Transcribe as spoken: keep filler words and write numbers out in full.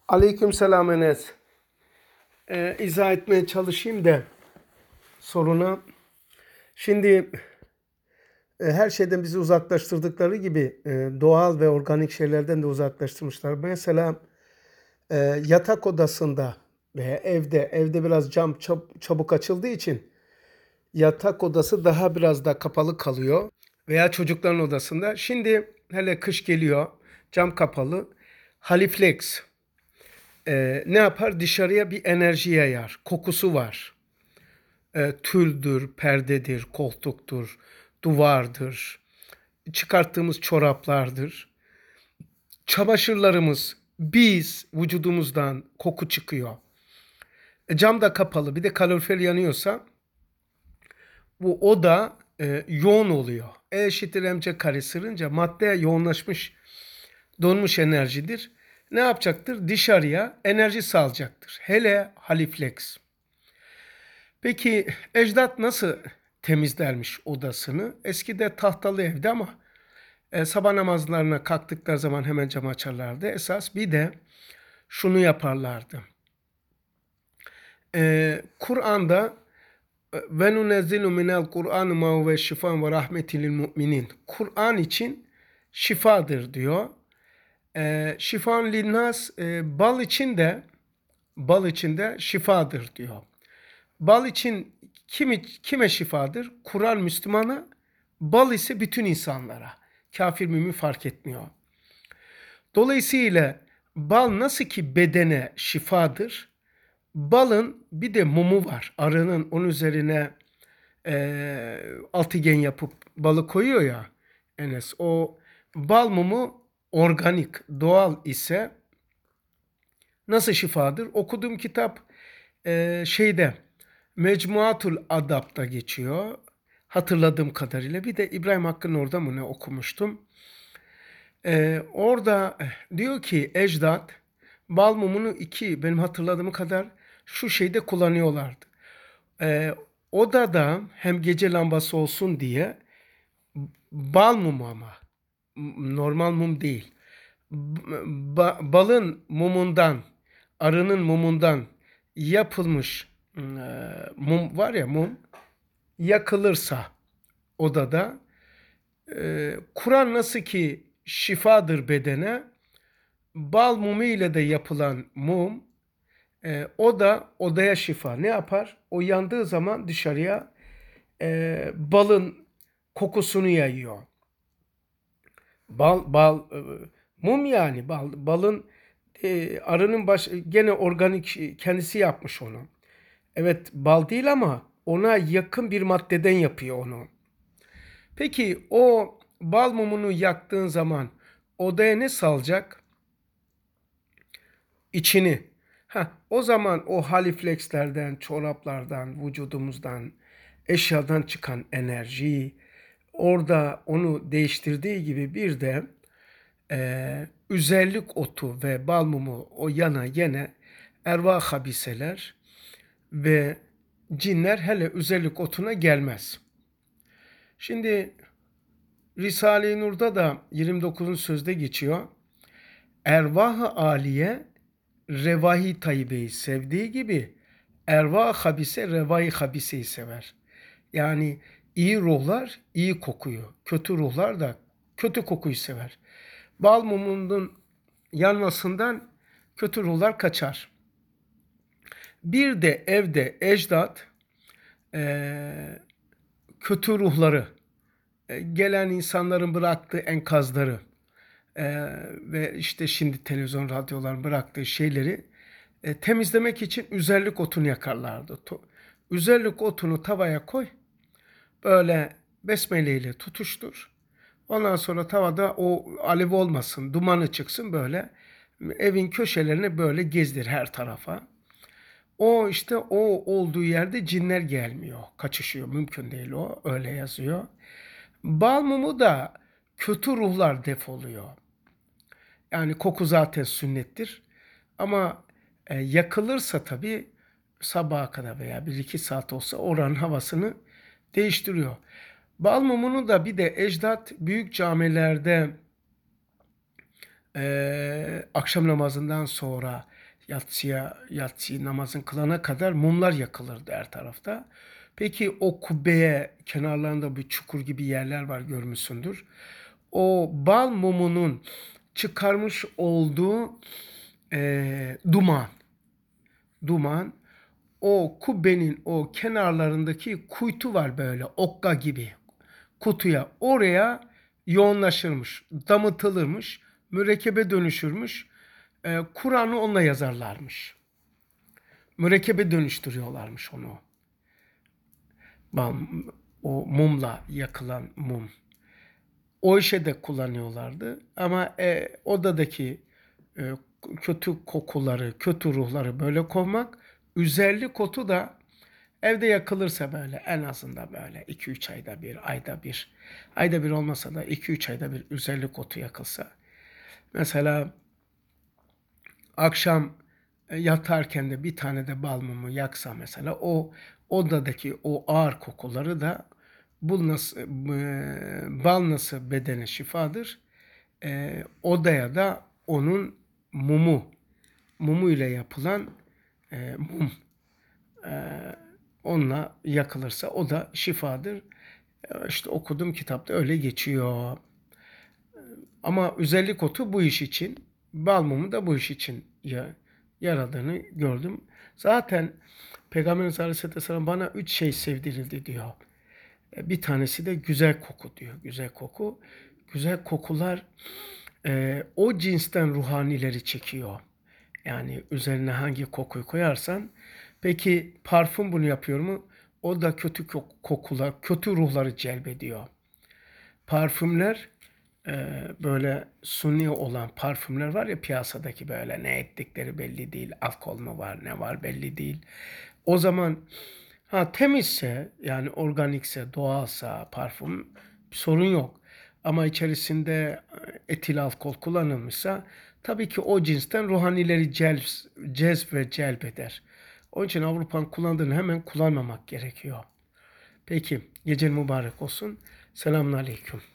Aleykümselam Enes. Ee, izah etmeye çalışayım da soruna. Şimdi e, her şeyden bizi uzaklaştırdıkları gibi e, doğal ve organik şeylerden de uzaklaştırmışlar. Mesela e, yatak odasında veya evde, evde biraz cam çab- çabuk açıldığı için yatak odası daha biraz da kapalı kalıyor. Veya çocukların odasında. Şimdi hele kış geliyor, cam kapalı. Haliflex e, ne yapar? Dışarıya bir enerji yayar. Kokusu var. E, tüldür, perdedir, koltuktur, duvardır, çıkarttığımız çoraplardır. Çamaşırlarımız, biz vücudumuzdan koku çıkıyor. E, cam da kapalı, bir de kalorifer yanıyorsa bu oda e, yoğun oluyor. E eşittir mc kare sırınca maddeye yoğunlaşmış, donmuş enerjidir. Ne yapacaktır? Dışarıya enerji salacaktır. Hele Haliflex. Peki ecdat nasıl temizlermiş odasını? Eskide tahtalı evde ama e, sabah namazlarına kalktıkları zaman hemen camı açarlardı. Esas bir de şunu yaparlardı. E, Kur'an'da ve nunezzilu minel Kur'an ma huve şifa ve rahmetil lil müminin. Kur'an için şifadır diyor. E, şifan linnas e, bal için de bal için de şifadır diyor. Bal için kimi, kime şifadır? Kur'an Müslümana, bal ise bütün insanlara. Kafir mümin fark etmiyor. Dolayısıyla bal nasıl ki bedene şifadır, balın bir de mumu var. Arının onun üzerine e, altıgen yapıp balı koyuyor ya Enes. O bal mumu organik, doğal ise nasıl şifadır? Okuduğum kitap e, şeyde Mecmuatul Adab'da geçiyor. Hatırladığım kadarıyla. Bir de İbrahim Hakkı'nın orada mı ne okumuştum. Ee, orada diyor ki ecdat bal mumunu iki benim hatırladığım kadar şu şeyde kullanıyorlardı. Ee, odada hem gece lambası olsun diye bal mumu ama normal mum değil. Ba- balın mumundan, arının mumundan yapılmış e, mum var ya mum yakılırsa odada e, Kur'an nasıl ki şifadır bedene, bal mumu ile de yapılan mum e, o da odaya şifa. Ne yapar? O yandığı zaman dışarıya e, balın kokusunu yayıyor. Bal bal e, mum yani bal balın e, arının baş gene organik kendisi yapmış onu. Evet bal değil ama ona yakın bir maddeden yapıyor onu. Peki o bal mumunu yaktığın zaman odaya ne salacak? İçini. Ha, o zaman o haliflekslerden, çoraplardan, vücudumuzdan, eşyadan çıkan enerji orada onu değiştirdiği gibi bir de e, üzerlik otu ve bal mumu o yana yine ervah habiseler ve cinler hele üzerlik otuna gelmez. Şimdi Risale-i Nur'da da yirmi dokuzuncu sözde geçiyor. Ervah-ı âliye revahi tayyibeyi sevdiği gibi ervah habise revahi habiseyi sever. Yani iyi ruhlar iyi kokuyu, kötü ruhlar da kötü kokuyu sever. Bal mumunun yanmasından kötü ruhlar kaçar. Bir de evde ecdat eee, kötü ruhları, e, gelen insanların bıraktığı enkazları e, ve işte şimdi televizyon, radyoların bıraktığı şeyleri e, temizlemek için üzerlik otunu yakarlardı. To- üzerlik otunu tavaya koy, böyle besmele ile tutuştur. Ondan sonra tavada o alev olmasın, dumanı çıksın böyle. Evin köşelerini böyle gezdir her tarafa. O işte o olduğu yerde cinler gelmiyor, kaçışıyor. Mümkün değil o, öyle yazıyor. Bal mumu da kötü ruhlar defoluyor. Yani koku zaten sünnettir. Ama e, yakılırsa tabii sabaha kadar veya bir iki saat olsa oranın havasını değiştiriyor. Bal mumunu da bir de ecdat büyük camilerde Eee, akşam namazından sonra yatsıya yatsı namazını kılana kadar mumlar yakılırdı her tarafta. Peki o kubbeye kenarlarında bir çukur gibi yerler var, görmüşsündür. O bal mumunun çıkarmış olduğu, eee, duman duman o kubbenin o kenarlarındaki kuytu var, böyle okka gibi kutuya, oraya yoğunlaşırmış, damıtılırmış, mürekkebe dönüşürmüş. Eee, Kur'an'ı onunla yazarlarmış. Mürekkebe dönüştürüyorlarmış onu. Bal o mumla yakılan mum. O işe de kullanıyorlardı ama, eee, odadaki, eee, kötü kokuları, kötü ruhları böyle kovmak, üzerli kotu da evde yakılırsa böyle en azından böyle iki üç ayda bir, ayda bir, ayda bir olmasa da iki üç ayda bir üzerli kotu yakılsa. Mesela akşam, eee, yatarken de bir tane de bal mumu yaksa mesela, o odadaki o ağır kokuları da bu nasıl, eee, bal nasıl bedene şifadır, eee, odaya da onun mumu, mumu ile yapılan, eee, mum, eee, onunla yakılırsa o da şifadır. Eee, işte okuduğum kitapta öyle geçiyor. Ama özellik otu bu iş için, bal mumu da bu iş için ya yaradığını gördüm. Zaten Peygamberimiz Aleyhisselatü Vesselam bana üç şey sevdirildi diyor. E, bir tanesi de güzel koku diyor. Güzel koku. Güzel kokular eee, o cinsten ruhanileri çekiyor. Yani üzerine hangi kokuyu koyarsan. Peki parfüm bunu yapıyor mu? O da kötü kokular, kötü ruhları celbediyor. Parfümler, eee, böyle suni olan parfümler var ya piyasadaki, böyle ne ettikleri belli değil, alkol mü var, ne var belli değil. O zaman ha temizse, yani organikse, doğalsa parfüm sorun yok. Ama içerisinde eee, etil alkol kullanılmışsa tabii ki o cinsten ruhanileri celb, cezb ve celbeder. Onun için Avrupa'nın kullandığını hemen kullanmamak gerekiyor. Peki, gecen mübarek olsun. Selamun aleyküm.